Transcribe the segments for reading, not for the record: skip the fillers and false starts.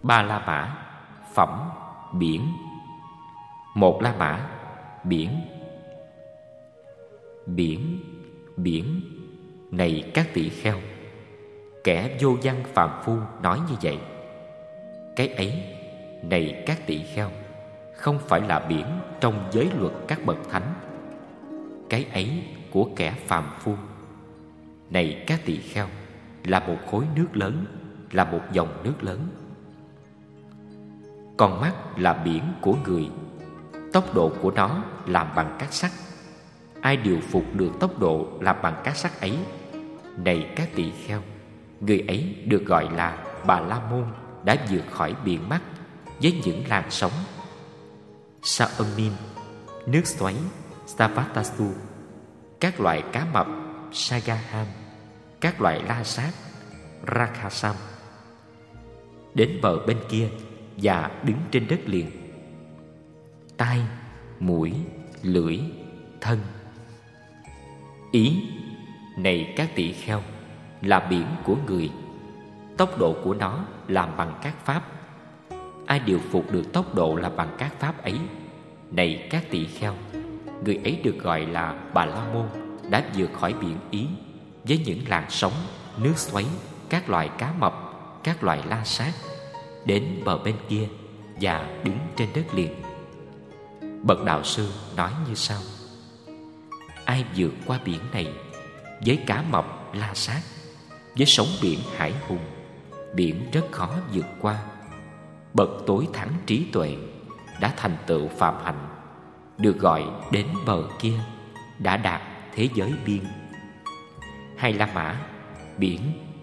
Ba La Mã, phẩm, biển. Một La Mã, biển. Biển, biển, này các tỳ kheo, kẻ vô văn phàm phu nói như vậy. Cái ấy, này các tỳ kheo, không phải là biển trong giới luật các bậc thánh. Cái ấy của kẻ phàm phu, này các tỳ kheo, là một khối nước lớn, là một dòng nước lớn. Con mắt là biển của người, tốc độ của nó làm bằng các sắc. Ai điều phục được tốc độ làm bằng các sắc ấy, này các tỳ kheo, người ấy được gọi là Bà La Môn, đã vượt khỏi biển mắt với những làn sóng. Saomin, nước xoáy, Savatasu, các loại cá mập, Sagaham, các loại la sát, Rakasam, đến bờ bên kia và đứng trên đất liền. Tai, mũi, lưỡi, thân. Ý, này các tỳ kheo, là biển của người, tốc độ của nó làm bằng các pháp. Ai điều phục được tốc độ làm bằng các pháp ấy, này các tỳ kheo, người ấy được gọi là Bà La Môn, đã vượt khỏi biển ý với những làn sóng, nước xoáy, các loài cá mập, các loài la sát, đến bờ bên kia và đứng trên đất liền. Bậc đạo sư nói như sau: ai vượt qua biển này với cá mập la sát, với sóng biển hải hùng, biển rất khó vượt qua. Bậc tối thắng trí tuệ đã thành tựu phạm hạnh, được gọi đến bờ kia, đã đạt thế giới biên. Hay La Mã, biển.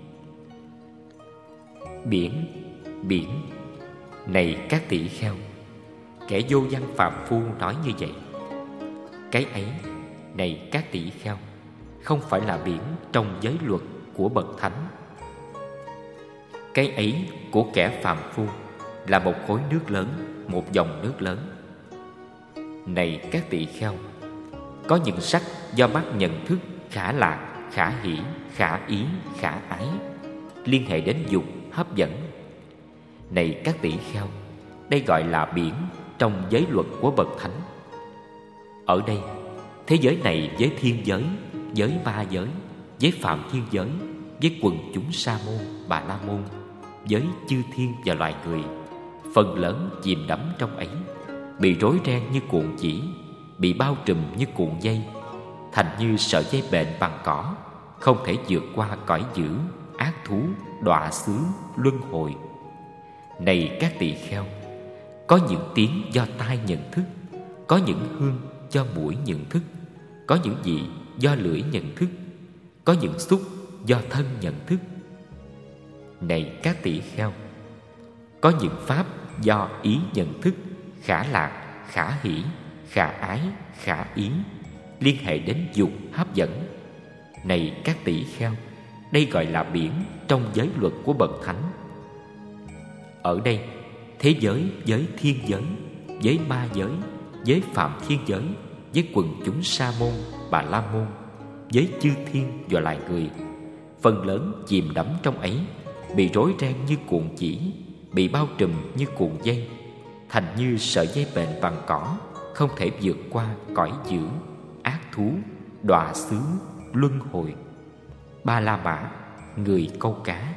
Biển, biển, này các tỳ kheo, kẻ vô văn phạm phu nói như vậy. Cái ấy, này các tỳ kheo, không phải là biển trong giới luật của bậc thánh. Cái ấy của kẻ phàm phu là một khối nước lớn, một dòng nước lớn. Này các tỳ kheo, có những sắc do mắt nhận thức khả lạc, khả hỷ, khả ý, khả ái, liên hệ đến dục, hấp dẫn. Này các tỳ kheo, đây gọi là biển trong giới luật của bậc thánh. Ở đây, thế giới này với thiên giới, với ma giới, với phạm thiên giới, với quần chúng sa môn, bà la môn, với chư thiên và loài người, phần lớn chìm đắm trong ấy, bị rối ren như cuộn chỉ, bị bao trùm như cuộn dây, thành như sợi dây bệnh bằng cỏ, không thể vượt qua cõi dữ, ác thú, đọa xứ, luân hồi. Này các tỳ kheo, có những tiếng do tai nhận thức, có những hương do mũi nhận thức, có những vị do lưỡi nhận thức, có những xúc do thân nhận thức. Này các tỳ kheo, có những pháp do ý nhận thức, khả lạc, khả hỷ, khả ái, khả ý, liên hệ đến dục, hấp dẫn. Này các tỳ kheo, đây gọi là biển trong giới luật của bậc thánh. Ở đây, thế giới với thiên giới, với ma giới, với phạm thiên giới, với quần chúng sa môn, bà la môn, với chư thiên và loài người, phần lớn chìm đắm trong ấy, bị rối ren như cuộn chỉ, bị bao trùm như cuộn dây, thành như sợi dây bệnh bằng cỏ, không thể vượt qua cõi dữ, ác thú, đọa xứ, luân hồi. Ba La Mã, người câu cá.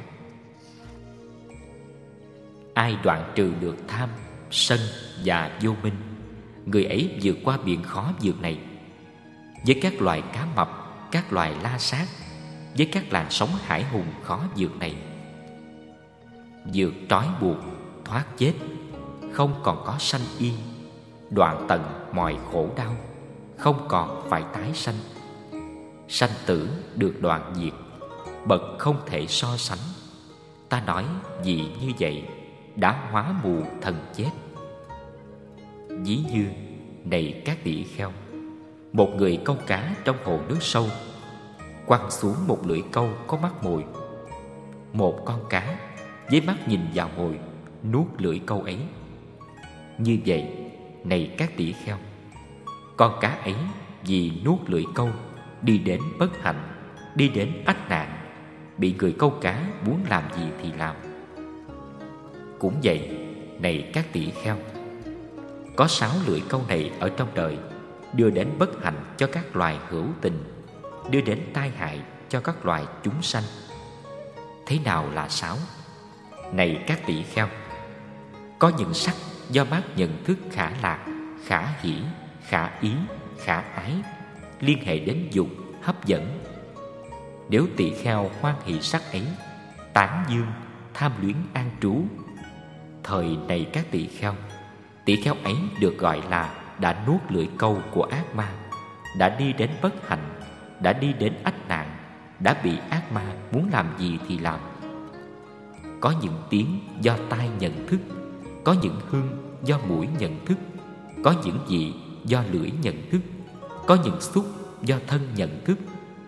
Ai đoạn trừ được tham, sân và vô minh, người ấy vượt qua biển khó vượt này. Với các loài cá mập, các loài la sát, với các làn sóng hải hùng khó vượt này, vượt trói buộc, thoát chết, không còn có sanh y, đoạn tận mọi khổ đau, không còn phải tái sanh. Sanh tử được đoạn diệt, bậc không thể so sánh. Ta nói vì như vậy đã hóa mù thần chết. Ví như, này các tỳ kheo, một người câu cá trong hồ nước sâu, quăng xuống một lưỡi câu có mắt mồi. Một con cá với mắt nhìn vào mồi, nuốt lưỡi câu ấy. Như vậy, này các tỳ kheo, con cá ấy vì nuốt lưỡi câu, đi đến bất hạnh, đi đến ách nạn, bị người câu cá muốn làm gì thì làm. Cũng vậy, này các tỳ kheo, có 6 lưỡi câu này ở trong đời, đưa đến bất hạnh cho các loài hữu tình, đưa đến tai hại cho các loài chúng sanh. Thế nào là 6? Này các tỳ kheo, có những sắc do mắt nhận thức khả lạc, khả hỷ, khả ý, khả ái, liên hệ đến dục, hấp dẫn. Nếu tỳ kheo hoan hỷ sắc ấy, tán dương, tham luyến an trú, thời này các tỳ kheo ấy được gọi là đã nuốt lưỡi câu của ác ma, đã đi đến bất hạnh, đã đi đến ách nạn, đã bị ác ma muốn làm gì thì làm. Có những tiếng do tai nhận thức, có những hương do mũi nhận thức, có những vị do lưỡi nhận thức, có những xúc do thân nhận thức.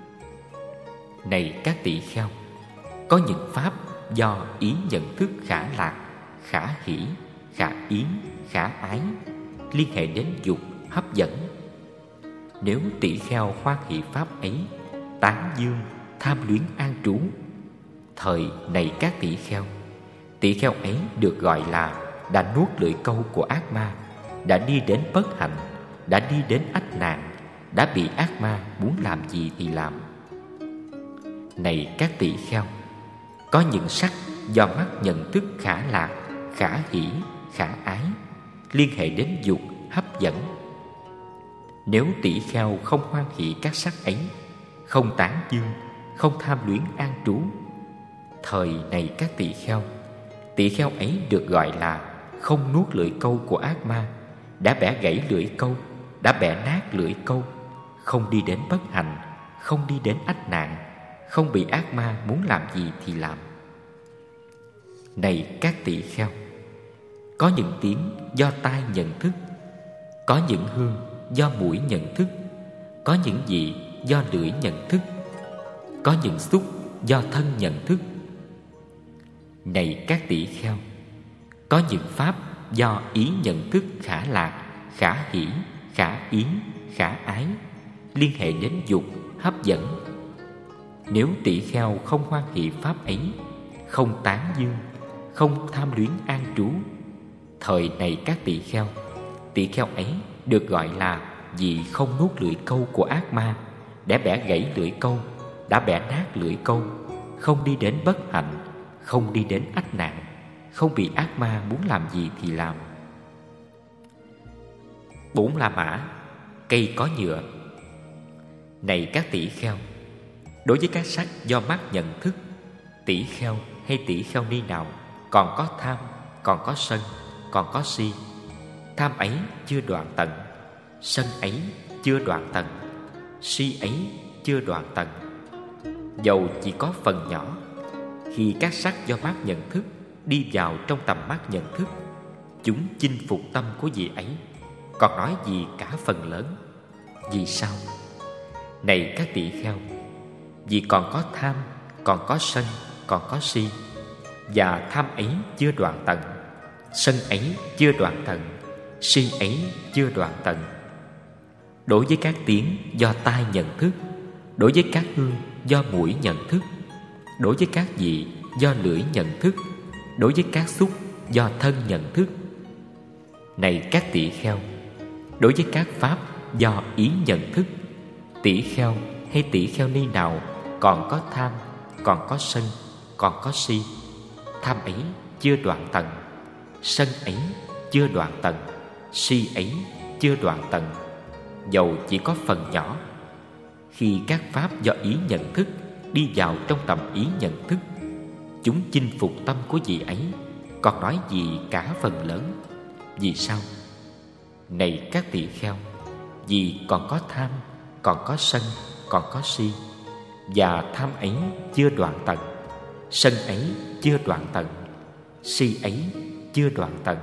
Này các tỳ kheo, có những pháp do ý nhận thức khả lạc, khả hỷ, khả ý, khả ái, liên hệ đến dục, hấp dẫn. Nếu tỳ kheo hoan hỷ pháp ấy, tán dương, tham luyến an trú, thời này các tỳ kheo ấy được gọi là đã nuốt lưỡi câu của ác ma, đã đi đến bất hạnh, đã đi đến ách nạn, đã bị ác ma muốn làm gì thì làm. Này các tỳ kheo, có những sắc do mắt nhận thức khả lạc, khả hỷ, khả ái, liên hệ đến dục, hấp dẫn. Nếu tỳ kheo không hoan hỷ các sắc ấy, không tán dương, không tham luyến an trú, thời này các tỳ kheo ấy được gọi là không nuốt lưỡi câu của ác ma, đã bẻ gãy lưỡi câu, đã bẻ nát lưỡi câu, không đi đến bất hạnh, không đi đến ách nạn, không bị ác ma muốn làm gì thì làm. Này các tỳ kheo, có những tiếng do tai nhận thức, có những hương do mũi nhận thức, có những vị do lưỡi nhận thức, có những xúc do thân nhận thức. Này các tỳ kheo, có những pháp do ý nhận thức khả lạc, khả hỷ, khả ý, khả ái, liên hệ đến dục, hấp dẫn. Nếu tỳ kheo không hoan hỷ pháp ấy, không tán dương, không tham luyến an trú, thời này các tỳ kheo ấy được gọi là vì không nuốt lưỡi câu của ác ma, đã bẻ gãy lưỡi câu, đã bẻ nát lưỡi câu, không đi đến bất hạnh, không đi đến ách nạn, không bị ác ma muốn làm gì thì làm. 4 La Mã, cây có nhựa. Này các tỳ kheo, đối với các sắc do mắt nhận thức, tỳ kheo hay tỳ kheo ni nào còn có tham, còn có sân, còn có si, tham ấy chưa đoạn tận, sân ấy chưa đoạn tận, si ấy chưa đoạn tận, dầu chỉ có phần nhỏ, khi các sắc do mắt nhận thức đi vào trong tầm mắt nhận thức, chúng chinh phục tâm của vị ấy, còn nói gì cả phần lớn. Vì sao? Này các tỳ kheo, vì còn có tham, còn có sân, còn có si, và tham ấy chưa đoạn tận, sân ấy chưa đoạn tận, si ấy chưa đoạn tận. Đối với các tiếng do tai nhận thức, đối với các hương do mũi nhận thức, đối với các vị do lưỡi nhận thức, đối với các xúc do thân nhận thức. Này các tỳ kheo, đối với các pháp do ý nhận thức, tỳ kheo hay tỳ kheo ni nào còn có tham, còn có sân, còn có si, tham ấy chưa đoạn tận, sân ấy chưa đoạn tận, si ấy chưa đoạn tận, dầu chỉ có phần nhỏ, khi các pháp do ý nhận thức đi vào trong tầm ý nhận thức, chúng chinh phục tâm của vị ấy, còn nói gì cả phần lớn. Vì sao? Này các tỳ kheo, vì còn có tham, còn có sân, còn có si, và tham ấy chưa đoạn tận, sân ấy chưa đoạn tận, si ấy chưa đoạn tận.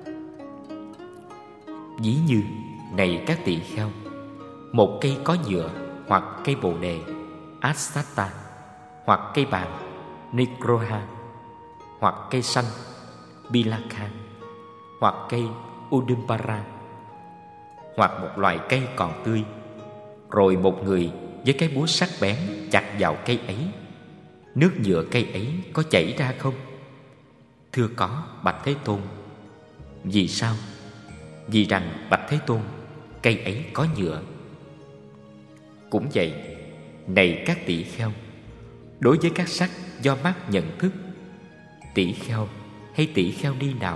Ví như, này các tỳ kheo, một cây có nhựa, hoặc cây bồ đề Asata, hoặc cây bàng Nikroha, hoặc cây xanh Bilakha, hoặc cây Udumpara, hoặc một loài cây còn tươi, rồi một người với cái búa sắc bén chặt vào cây ấy, nước nhựa cây ấy có chảy ra không? Thưa có, bạch Thế Tôn. Vì sao? Vì rằng bạch Thế Tôn, cây ấy có nhựa. Cũng vậy, này các tỷ kheo, đối với các sắc do mắt nhận thức, tỷ kheo hay tỷ kheo ni nào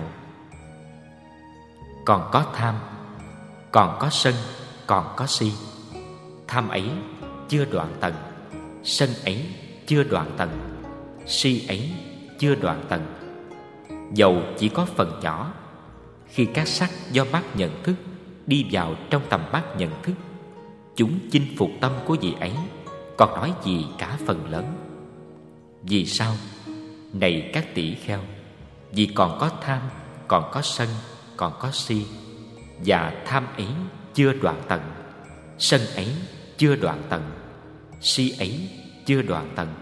còn có tham, còn có sân, còn có si, tham ấy chưa đoạn tận, sân ấy chưa đoạn tận, si ấy chưa đoạn tận, dầu chỉ có phần nhỏ, khi các sắc do mắt nhận thức đi vào trong tầm mắt nhận thức, chúng chinh phục tâm của vị ấy, còn nói gì cả phần lớn. Vì sao? Này các tỷ kheo, vì còn có tham, còn có sân, còn có si, và tham ấy chưa đoạn tận, sân ấy chưa đoạn tận, si ấy chưa đoạn tận.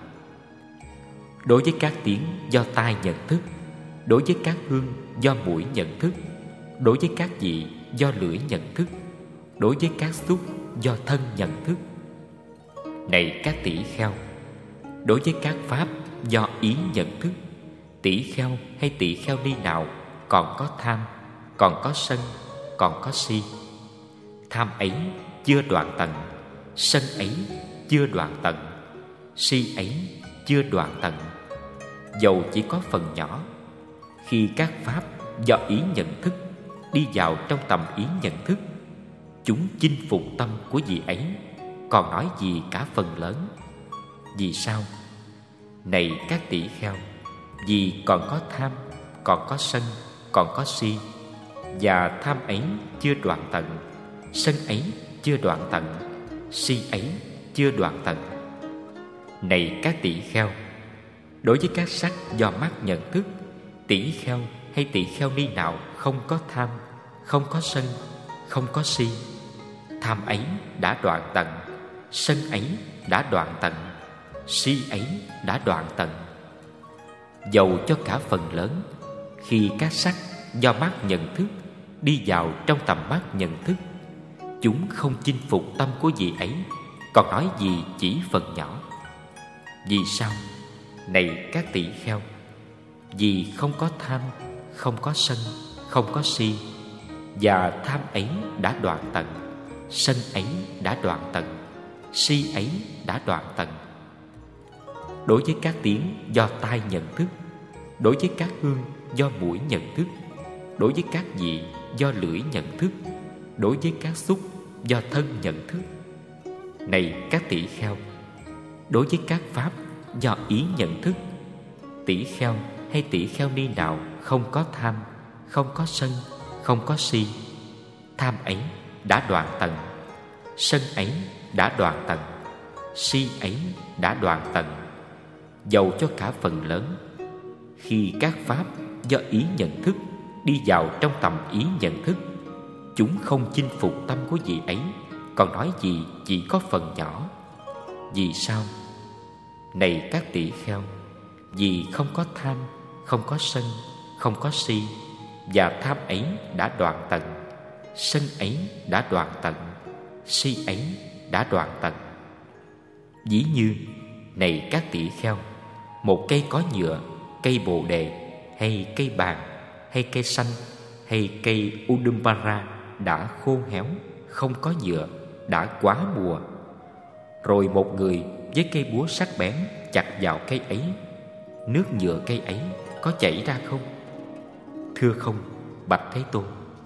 Đối với các tiếng do tai nhận thức, đối với các hương do mũi nhận thức, đối với các vị do lưỡi nhận thức, đối với các xúc do thân nhận thức. Này các tỷ kheo, đối với các pháp do ý nhận thức, tỷ kheo hay tỷ kheo ni nào còn có tham, còn có sân, còn có si, tham ấy chưa đoạn tận, sân ấy chưa đoạn tận, si ấy chưa đoạn tận, dầu chỉ có phần nhỏ, khi các pháp do ý nhận thức đi vào trong tầm ý nhận thức, chúng chinh phục tâm của vị ấy, còn nói gì cả phần lớn. Vì sao? Này các tỷ kheo, vì còn có tham, còn có sân, còn có si, và tham ấy chưa đoạn tận, sân ấy chưa đoạn tận, si ấy chưa đoạn tận. Này các tỷ kheo, đối với các sắc do mắt nhận thức, tỷ kheo hay tỷ kheo ni nào không có tham, không có sân, không có si, tham ấy đã đoạn tận, sân ấy đã đoạn tận, si ấy đã đoạn tận, dầu cho cả phần lớn, khi các sắc do mắt nhận thức đi vào trong tầm mắt nhận thức, chúng không chinh phục tâm của vị ấy, còn nói gì chỉ phần nhỏ. Vì sao? Này các tỷ kheo, vì không có tham, không có sân, không có si, và tham ấy đã đoạn tận, sân ấy đã đoạn tận, si ấy đã đoạn tận. Đối với các tiếng do tai nhận thức, đối với các hương do mũi nhận thức, đối với các vị do lưỡi nhận thức, đối với các xúc do thân nhận thức. Này các tỷ kheo, đối với các pháp do ý nhận thức, tỷ kheo hay tỷ kheo ni nào không có tham, không có sân, không có si, tham ấy đã đoạn tận, sân ấy đã đoạn tận, si ấy đã đoạn tận, dầu cho cả phần lớn, khi các pháp do ý nhận thức đi vào trong tầm ý nhận thức, chúng không chinh phục tâm của vị ấy, còn nói gì chỉ có phần nhỏ. Vì sao? Này các tỷ kheo, vì không có tham, không có sân, không có si, và tham ấy đã đoạn tận, sân ấy đã đoạn tận, si ấy đã đoạn tận. Ví như, này các tỷ kheo, một cây có nhựa, cây bồ đề, hay cây bàng, hay cây xanh, hay cây udumbara đã khô héo, không có nhựa, đã quá mùa. Rồi một người với cây búa sắc bén chặt vào cây ấy, nước nhựa cây ấy có chảy ra không? Thưa không, bạch Thế Tôn.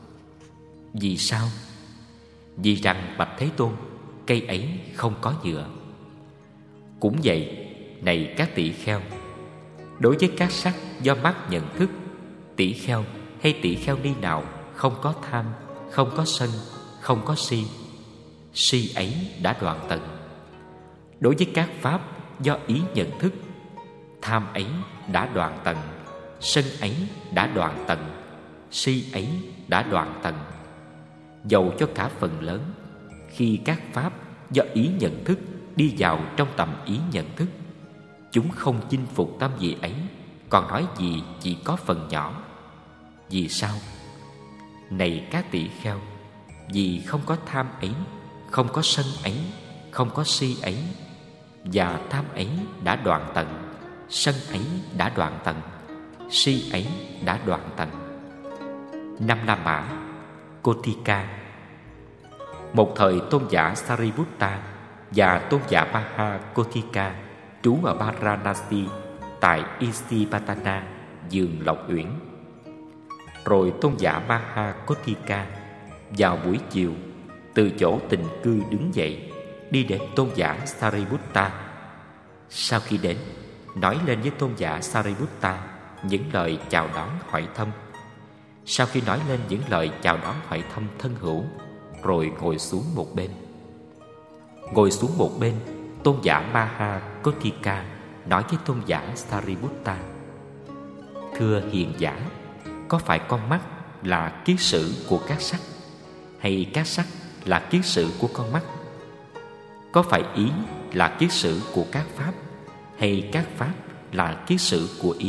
Vì sao? Vì rằng bạch Thế Tôn, cây ấy không có nhựa. Cũng vậy, này các tỷ kheo, đối với các sắc do mắt nhận thức, tỷ kheo hay tỷ kheo ni nào không có tham, không có sân, không có si, si ấy đã đoạn tận. Đối với các pháp do ý nhận thức, tham ấy đã đoạn tận, sân ấy đã đoạn tận, si ấy đã đoạn tận, dầu cho cả phần lớn, khi các pháp do ý nhận thức đi vào trong tầm ý nhận thức, chúng không chinh phục tâm vị ấy, còn nói gì chỉ có phần nhỏ. Vì sao? Này các tỷ kheo, vì không có tham ấy, không có sân ấy, không có si ấy, và tham ấy đã đoạn tận, sân ấy đã đoạn tận, si ấy đã đoạn tận. Năm La Mã, Kotika. Một thời tôn giả Sariputta và tôn giả Maha Kotika trú ở Varanasi tại Isipatana, vườn Lộc Uyển. Rồi tôn giả Maha Kotika vào buổi chiều từ chỗ tịnh cư đứng dậy, đi đến tôn giả Sariputta. Sau khi đến, nói lên với tôn giả Sariputta những lời chào đón hỏi thăm. Sau khi nói lên những lời chào đón hỏi thăm thân hữu, rồi ngồi xuống một bên. Ngồi xuống một bên, tôn giả Maha Kotika nói với tôn giả Sariputta: Thưa hiền giả, có phải con mắt là kiết sử của các sắc, hay các sắc là kiết sử của con mắt? Có phải ý là kiết sử của các pháp, hay các pháp là kiết sử của ý?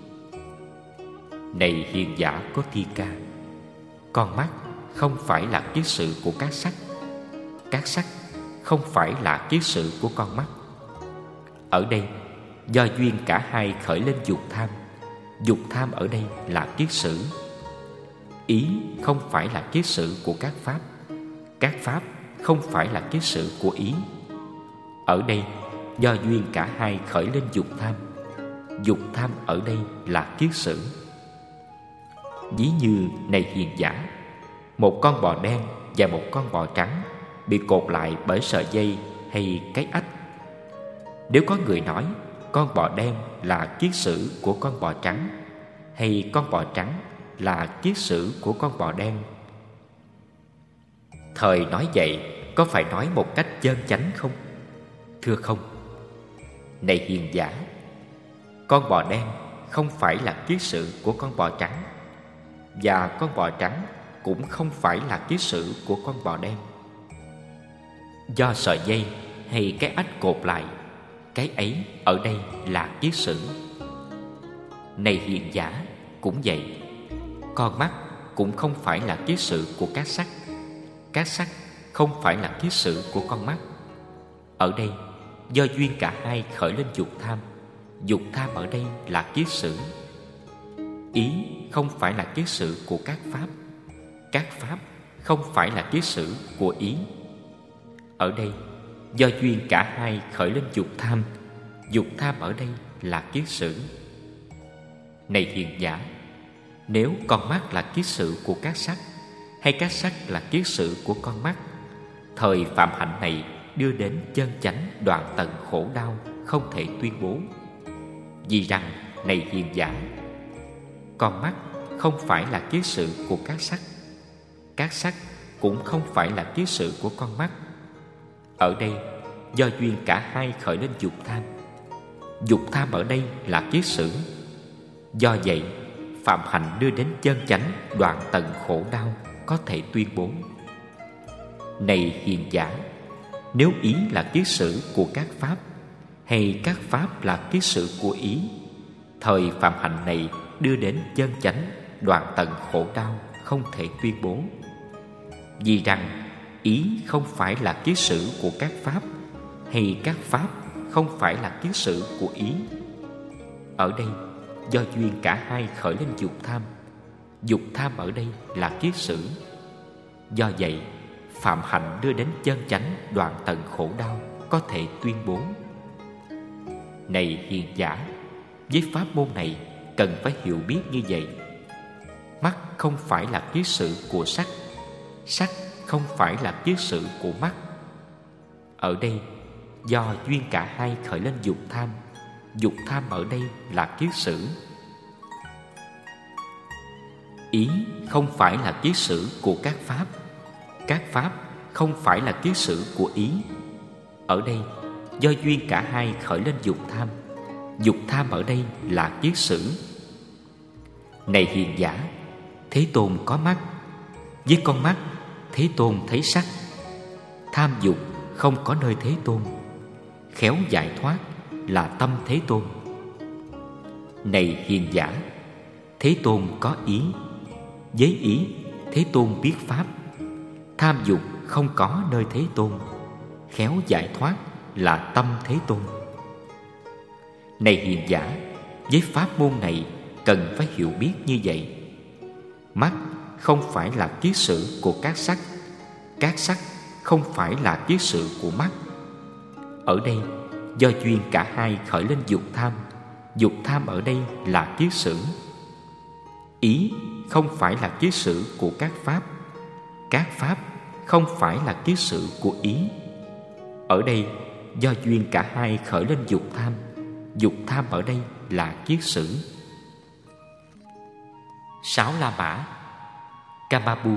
Này hiền giả Kotika, con mắt không phải là kiết sử của các sắc không phải là kiết sử của con mắt. Ở đây, do duyên cả hai khởi lên dục tham ở đây là kiết sử. Ý không phải là kiết sử của các pháp không phải là kiết sử của ý. Ở đây, do duyên cả hai khởi lên dục tham ở đây là kiết sử. Ví như, này hiền giả, một con bò đen và một con bò trắng bị cột lại bởi sợi dây hay cái ách. Nếu có người nói con bò đen là kiết sử của con bò trắng, hay con bò trắng là kiết sử của con bò đen, thời nói vậy có phải nói một cách chân chánh không? Thưa không. Này hiền giả, con bò đen không phải là kiết sử của con bò trắng, và con bò trắng cũng không phải là kiết sử của con bò đen. Do sợi dây hay cái ách cột lại, cái ấy ở đây là kiết sử. Này hiền giả, cũng vậy, con mắt cũng không phải là kiết sử của các sắc không phải là kiết sử của con mắt. Ở đây, do duyên cả hai khởi lên dục tham ở đây là kiết sử. Ý không phải là kiết sử của các pháp không phải là kiết sử của ý. Ở đây, do duyên cả hai khởi lên dục tham ở đây là kiết sử. Này hiền giả, nếu con mắt là kiết sử của các sắc, hay các sắc là kiết sử của con mắt, thời phạm hạnh này đưa đến chân chánh đoạn tận khổ đau không thể tuyên bố. Vì rằng, này hiền giả, con mắt không phải là kiết sử của các sắc cũng không phải là kiết sử của con mắt. Ở đây, do duyên cả hai khởi lên dục tham ở đây là kiết sử. Do vậy, phạm hạnh đưa đến chân chánh đoạn tận khổ đau có thể tuyên bố. Này hiền giả, nếu ý là kiết sử của các pháp, hay các pháp là kiết sử của ý, thời phạm hạnh này đưa đến chân chánh đoạn tận khổ đau không thể tuyên bố. Vì rằng ý không phải là kiết sử của các pháp, hay các pháp không phải là kiết sử của ý. Ở đây, do duyên cả hai khởi lên dục tham ở đây là kiết sử. Do vậy, phạm hạnh đưa đến chân chánh đoạn tận khổ đau có thể tuyên bố. Này hiền giả, với pháp môn này cần phải hiểu biết như vậy. Mắt không phải là kiết sử của sắc không phải là kiết sử của mắt. Ở đây, do duyên cả hai khởi lên dục tham ở đây là kiết sử. Ý không phải là kiết sử của các pháp không phải là kiết sử của ý. Ở đây, do duyên cả hai khởi lên dục tham ở đây là kiết sử. Này hiền giả, Thế Tôn có mắt, với con mắt Thế Tôn thấy sắc. Tham dục không có nơi Thế Tôn, khéo giải thoát là tâm Thế Tôn. Này hiền giả, Thế Tôn có ý, với ý Thế Tôn biết pháp. Tham dục không có nơi Thế Tôn, khéo giải thoát là tâm Thế Tôn. Này hiền giả, với pháp môn này cần phải hiểu biết như vậy. Mắt không phải là kiết sử của các sắc không phải là kiết sử của mắt. Ở đây do duyên cả hai khởi lên dục tham ở đây là kiết sử. Ý không phải là kiết sử của các pháp không phải là kiết sử của ý. Ở đây do duyên cả hai khởi lên dục tham ở đây là kiết sử. 6 La Mã. Kamabu.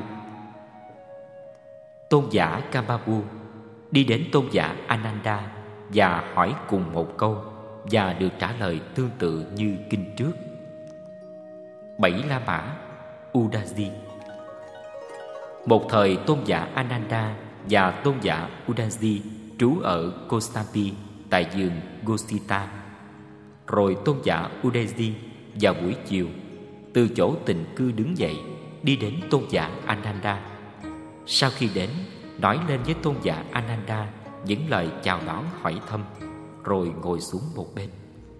Tôn giả Kamabu đi đến tôn giả Ananda và hỏi cùng một câu, và được trả lời tương tự như kinh trước. 7 La Mã. Udazi. Một thời tôn giả Ananda và tôn giả Udazi trú ở Kosambi tại vườn Gosita. Rồi tôn giả Udazi vào buổi chiều từ chỗ tịnh cư đứng dậy, đi đến tôn giả Ananda. Sau khi đến, nói lên với tôn giả Ananda những lời chào đón hỏi thăm, rồi ngồi xuống một bên.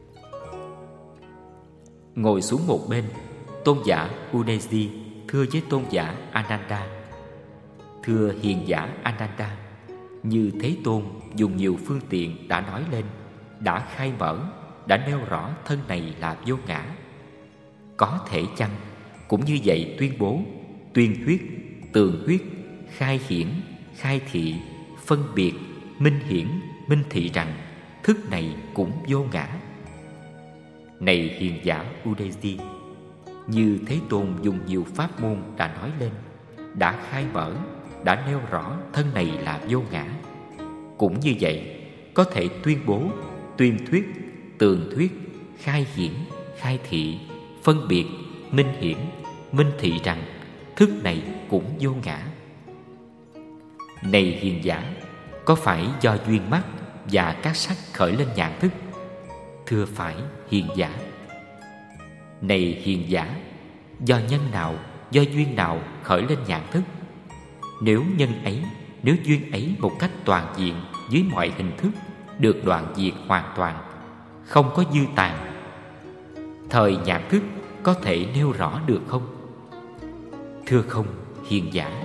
Ngồi xuống một bên, tôn giả Udazi thưa với tôn giả Ananda: Thưa hiền giả Ananda, như Thế Tôn dùng nhiều phương tiện đã nói lên, đã khai mở, đã nêu rõ thân này là vô ngã. Có thể chăng cũng như vậy tuyên bố, tuyên thuyết, tường thuyết, khai hiển, khai thị, phân biệt, minh hiển, minh thị rằng thức này cũng vô ngã? Này hiền giả Udazi, như Thế Tôn dùng nhiều pháp môn đã nói lên, đã khai mở, đã nêu rõ thân này là vô ngã. Cũng như vậy, có thể tuyên bố, tuyên thuyết, tường thuyết, khai hiển, khai thị, phân biệt, minh hiển, minh thị rằng thức này cũng vô ngã. Này hiền giả, có phải do duyên mắt và các sắc khởi lên nhãn thức? Thưa phải, hiền giả. Này hiền giả, do nhân nào, do duyên nào khởi lên nhãn thức? Nếu nhân ấy, nếu duyên ấy một cách toàn diện dưới mọi hình thức được đoạn diệt hoàn toàn, không có dư tàn, thời nhãn thức có thể nêu rõ được không? Thưa không, hiền giả.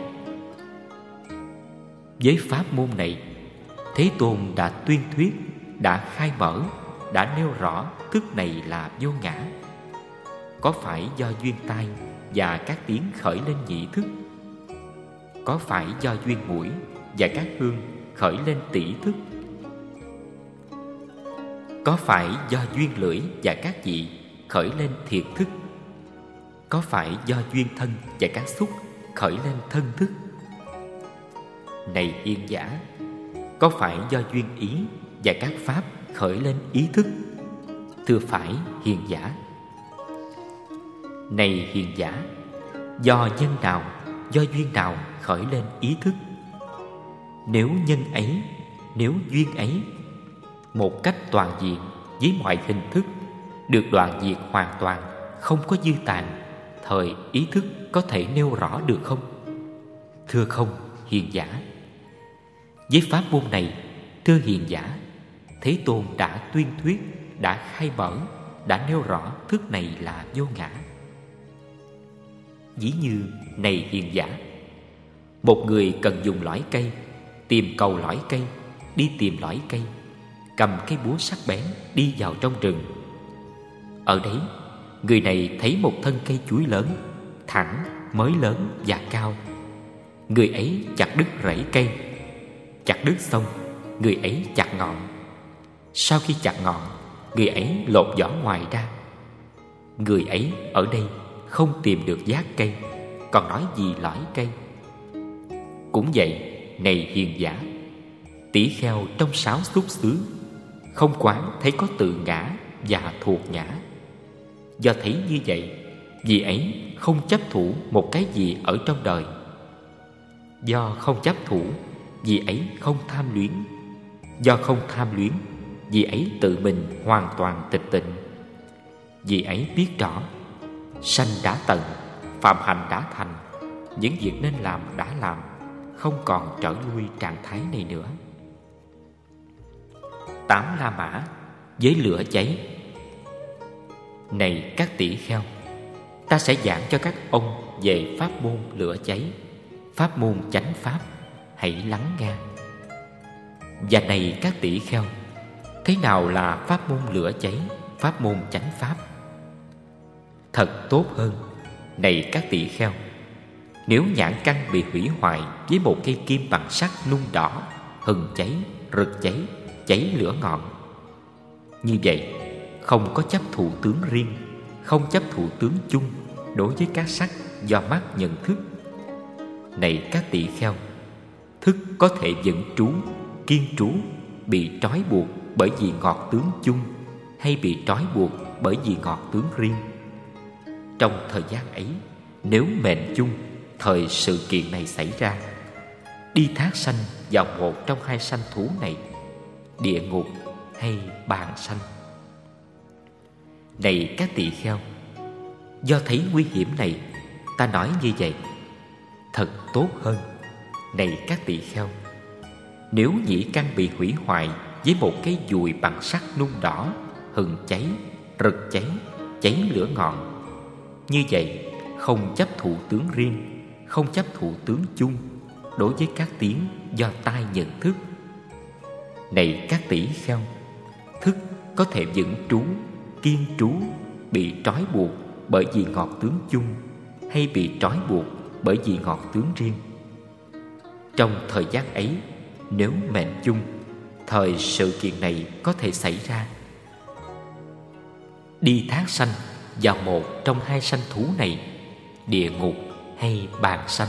Với pháp môn này, Thế Tôn đã tuyên thuyết, đã khai mở, đã nêu rõ thức này là vô ngã. Có phải do duyên tai và các tiếng khởi lên nhị thức? Có phải do duyên mũi và các hương khởi lên tỷ thức? Có phải do duyên lưỡi và các vị khởi lên thiệt thức? Có phải do duyên thân và các xúc khởi lên thân thức? Này hiền giả, có phải do duyên ý và các pháp khởi lên ý thức? Thưa phải, hiền giả. Này hiền giả, do nhân nào, do duyên nào khởi lên ý thức? Nếu nhân ấy, nếu duyên ấy một cách toàn diện với mọi hình thức được đoạn diệt hoàn toàn, không có dư tàn, thời ý thức có thể nêu rõ được không? Thưa không, hiền giả. Với pháp môn này, thưa hiền giả, Thế Tôn đã tuyên thuyết, đã khai mở, đã nêu rõ thức này là vô ngã. Ví như, này hiền giả, một người cần dùng lõi cây, tìm cầu lõi cây, đi tìm lõi cây, cầm cây búa sắc bén đi vào trong rừng. Ở đấy, người này thấy một thân cây chuối lớn, thẳng, mới lớn và cao. Người ấy chặt đứt rễ cây. Chặt đứt xong, người ấy chặt ngọn. Sau khi chặt ngọn, người ấy lột vỏ ngoài ra. Người ấy ở đây không tìm được giác cây, còn nói gì lõi cây? Cũng vậy, này hiền giả, tỷ kheo trong 6 xúc xứ không quán thấy có tự ngã và thuộc ngã. Do thấy như vậy, vì ấy không chấp thủ một cái gì ở trong đời. Do không chấp thủ, vì ấy không tham luyến. Do không tham luyến, vì ấy tự mình hoàn toàn tịch tịnh. Vì ấy biết rõ, sanh đã tận, phạm hành đã thành, những việc nên làm đã làm, không còn trở lui trạng thái này nữa. 8 La Mã với lửa cháy. Này các tỷ kheo, ta sẽ giảng cho các ông về pháp môn lửa cháy, pháp môn chánh pháp. Hãy lắng nghe. Và này các tỷ kheo, thế nào là pháp môn lửa cháy, pháp môn chánh pháp? Thật tốt hơn, này các tỷ kheo, nếu nhãn căn bị hủy hoại với một cây kim bằng sắt nung đỏ, hừng cháy, rực cháy, cháy lửa ngọn. Như vậy, không có chấp thụ tướng riêng, không chấp thụ tướng chung đối với các sắc do mắt nhận thức. Này các tỷ kheo, thức có thể dẫn trú, kiên trú, bị trói buộc bởi vì ngọt tướng chung hay bị trói buộc bởi vì ngọt tướng riêng. Trong thời gian ấy, nếu mệnh chung thời sự kiện này xảy ra, đi thác sanh vào một trong hai sanh thú này, địa ngục hay bàn sanh. Này các tỳ kheo, do thấy nguy hiểm này, ta nói như vậy. Thật tốt hơn, này các tỳ kheo, nếu nhĩ căn bị hủy hoại với một cái dùi bằng sắt nung đỏ, hừng cháy, rực cháy, cháy lửa ngọn. Như vậy, không chấp thụ tướng riêng, không chấp thụ tướng chung đối với các tiếng do tai nhận thức. Này các tỷ kheo, thức có thể vững trú, kiên trú, bị trói buộc bởi vì ngọt tướng chung hay bị trói buộc bởi vì ngọt tướng riêng. Trong thời gian ấy, nếu mệnh chung thời sự kiện này có thể xảy ra, đi thác sanh vào một trong hai sanh thú này, địa ngục hay bàn sanh.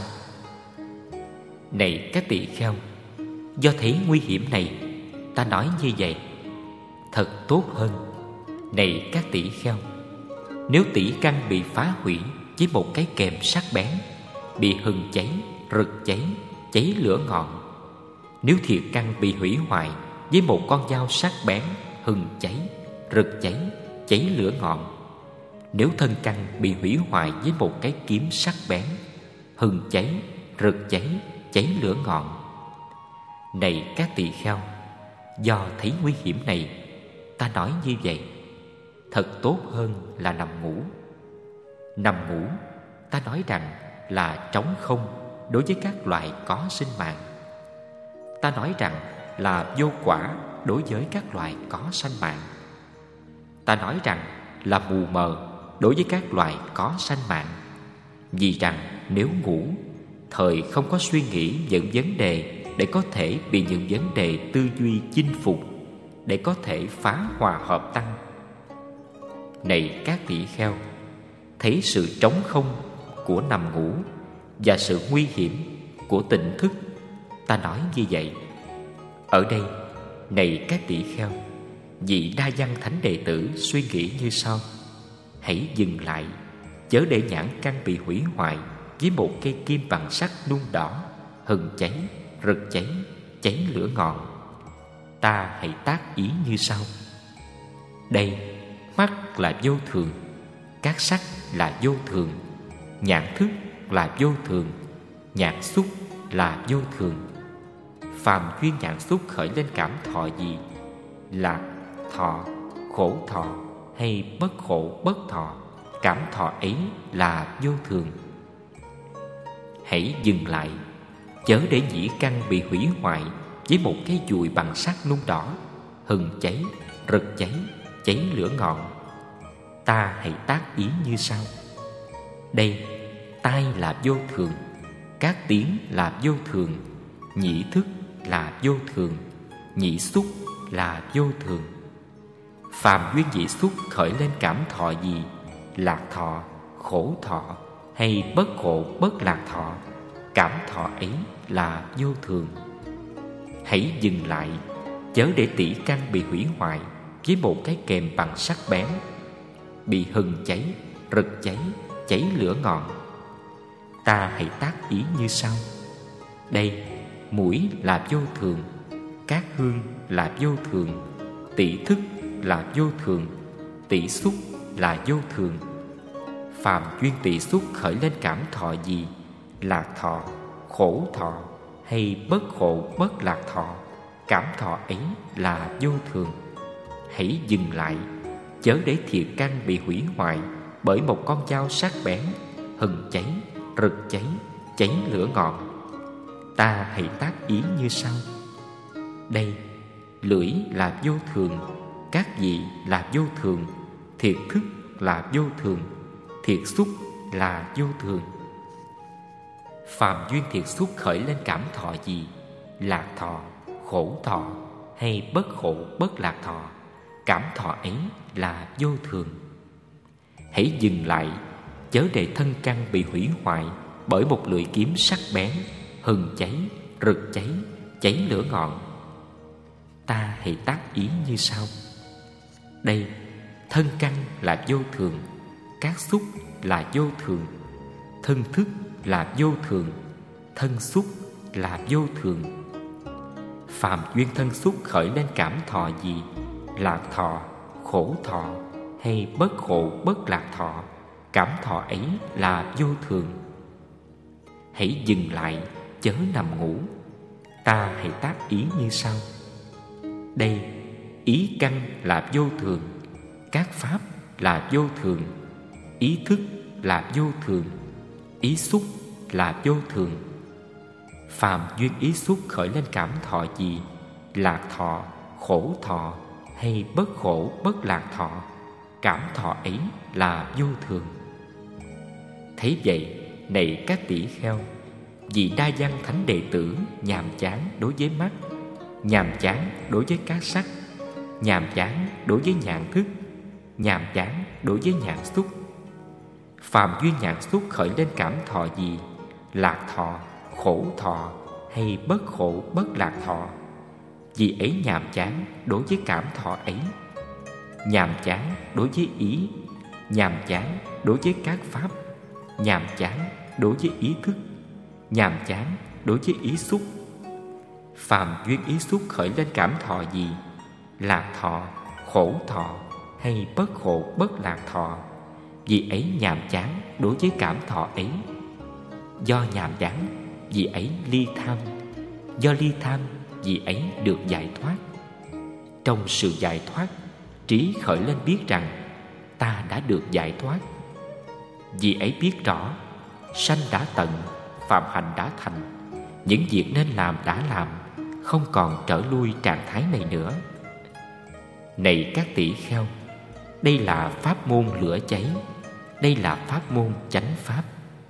Này các tỳ kheo, do thấy nguy hiểm này, ta nói như vậy. Thật tốt hơn, này các tỷ kheo, nếu tỷ căn bị phá hủy với một cái kềm sắc bén, bị hừng cháy, rực cháy, cháy lửa ngọn. Nếu thiệt căn bị hủy hoại với một con dao sắc bén, hừng cháy, rực cháy, cháy lửa ngọn. Nếu thân căn bị hủy hoại với một cái kiếm sắc bén, hừng cháy, rực cháy, cháy lửa ngọn. Này các tỳ kheo, do thấy nguy hiểm này, ta nói như vậy. Thật tốt hơn là nằm ngủ. Nằm ngủ, ta nói rằng là trống không đối với các loài có sinh mạng. Ta nói rằng là vô quả đối với các loài có sanh mạng. Ta nói rằng là mù mờ đối với các loài có sanh mạng. Vì rằng nếu ngủ, thời không có suy nghĩ những vấn đề để có thể bị những vấn đề tư duy chinh phục, để có thể phá hòa hợp tăng. Này các tỷ kheo, thấy sự trống không của nằm ngủ và sự nguy hiểm của tỉnh thức, ta nói như vậy. Ở đây, này các tỷ kheo, vị Đa Văn Thánh đệ tử suy nghĩ như sau: hãy dừng lại, chớ để nhãn căn bị hủy hoại với một cây kim bằng sắt nung đỏ, hừng cháy, rực cháy, cháy lửa ngọn. Ta hãy tác ý như sau: đây, mắt là vô thường, các sắc là vô thường, nhãn thức là vô thường, nhãn xúc là vô thường. Phàm duyên nhãn xúc khởi lên cảm thọ gì, lạc thọ, khổ thọ hay bất khổ bất thọ, cảm thọ ấy là vô thường. Hãy dừng lại, chớ để nhĩ căn bị hủy hoại với một cái dùi bằng sắt nung đỏ, hừng cháy, rực cháy, cháy lửa ngọn. Ta hãy tác ý như sau: đây, tai là vô thường, các tiếng là vô thường, nhĩ thức là vô thường, nhĩ xúc là vô thường. Phàm duyên nhĩ xúc khởi lên cảm thọ gì, lạc thọ, khổ thọ hay bất khổ bất lạc thọ, cảm thọ ấy là vô thường. Hãy dừng lại, chớ để tỷ căn bị hủy hoại với một cái kềm bằng sắc bén, bị hừng cháy, rực cháy, cháy lửa ngọn. Ta hãy tác ý như sau: đây, mũi là vô thường, các hương là vô thường, tỷ thức là vô thường, tỷ xúc là vô thường. Phàm duyên tỷ xúc khởi lên cảm thọ gì, lạc thọ, khổ thọ hay bất khổ bất lạc thọ, cảm thọ ấy là vô thường. Hãy dừng lại, chớ để thiệt căn bị hủy hoại bởi một con dao sắc bén, hừng cháy, rực cháy, cháy lửa ngọn. Ta hãy tác ý như sau: đây, lưỡi là vô thường, các vị là vô thường, thiệt thức là vô thường, thiệt xúc là vô thường. Phàm duyên thiệt xúc khởi lên cảm thọ gì, lạc thọ, khổ thọ hay bất khổ bất lạc thọ, cảm thọ ấy là vô thường. Hãy dừng lại, chớ để thân căn bị hủy hoại bởi một lưỡi kiếm sắc bén, hừng cháy, rực cháy, cháy lửa ngọn. Ta hãy tác ý như sau: đây, thân căn là vô thường, các xúc là vô thường, thân thức là vô thường, thân xúc là vô thường. Phàm duyên thân xúc khởi lên cảm thọ gì, lạc thọ, khổ thọ hay bất khổ bất lạc thọ, cảm thọ ấy là vô thường. Hãy dừng lại, chớ nằm ngủ. Ta hãy tác ý như sau: đây, ý căn là vô thường, các pháp là vô thường, ý thức là vô thường, ý xúc là vô thường. Phàm duyên ý xúc khởi lên cảm thọ gì, lạc thọ, khổ thọ hay bất khổ bất lạc thọ, cảm thọ ấy là vô thường. Thấy vậy, này các tỷ kheo, vì đa văn thánh đệ tử nhàm chán đối với mắt, nhàm chán đối với các sắc, nhàm chán đối với nhãn thức, nhàm chán đối với nhãn xúc. Phàm duyên nhãn xúc khởi lên cảm thọ gì, lạc thọ, khổ thọ hay bất khổ bất lạc thọ, vì ấy nhàm chán đối với cảm thọ ấy, nhàm chán đối với ý, nhàm chán đối với các pháp, nhàm chán đối với ý thức, nhàm chán đối với ý xúc. Phàm duyên ý xúc khởi lên cảm thọ gì, lạc thọ, khổ thọ hay bất khổ bất lạc thọ, vì ấy nhàm chán đối với cảm thọ ấy. Do nhàm chán, vì ấy ly tham, do ly tham, vì ấy được giải thoát. Trong sự giải thoát, trí khởi lên biết rằng ta đã được giải thoát. Vì ấy biết rõ sanh đã tận, phạm hạnh đã thành, những việc nên làm đã làm, không còn trở lui trạng thái này nữa. Này các tỷ kheo, đây là pháp môn lửa cháy, đây là pháp môn chánh pháp.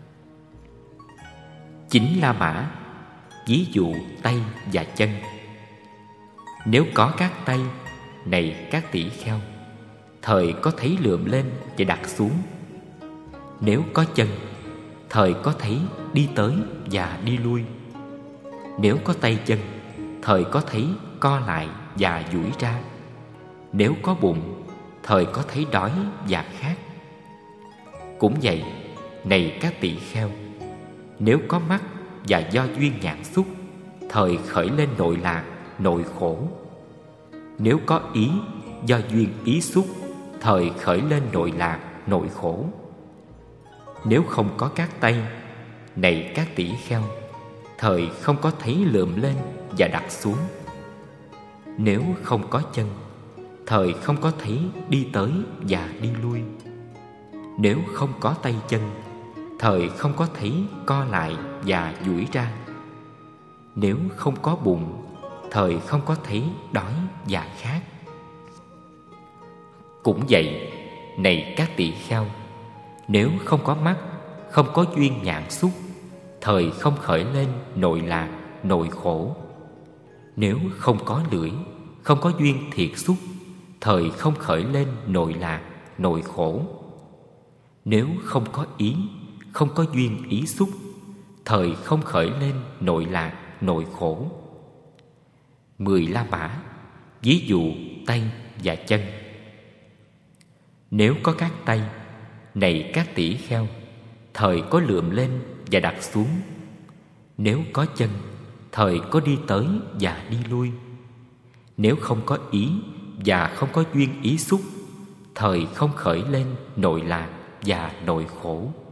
Chính La Mã, ví dụ tay và chân. Nếu có các tay, này các tỷ kheo, thời có thấy lượm lên và đặt xuống. Nếu có chân, thời có thấy đi tới và đi lui. Nếu có tay chân, thời có thấy co lại và duỗi ra. Nếu có bụng, thời có thấy đói và khát. Cũng vậy, này các tỷ kheo, nếu có mắt và do duyên nhãn xúc, thời khởi lên nội lạc, nội khổ. Nếu có ý, do duyên ý xúc, thời khởi lên nội lạc, nội khổ. Nếu không có các tay, này các tỷ kheo, thời không có thấy lượm lên và đặt xuống. Nếu không có chân, thời không có thấy đi tới và đi lui. Nếu không có tay chân, thời không có thấy co lại và duỗi ra. Nếu không có bụng, thời không có thấy đói và khát. Cũng vậy, này các tỷ kheo, nếu không có mắt, không có duyên nhãn xúc, thời không khởi lên nội lạc, nội khổ. Nếu không có lưỡi, không có duyên thiệt xúc, thời không khởi lên nội lạc, nội khổ. Nếu không có ý, không có duyên ý xúc, thời không khởi lên nội lạc, nội khổ. 10 La Mã, ví dụ tay và chân. Nếu có các tay, này các tỷ kheo, thời có lượm lên và đặt xuống. Nếu có chân, thời có đi tới và đi lui. Nếu không có ý và không có duyên ý xúc, thời không khởi lên nội lạc và nội khổ.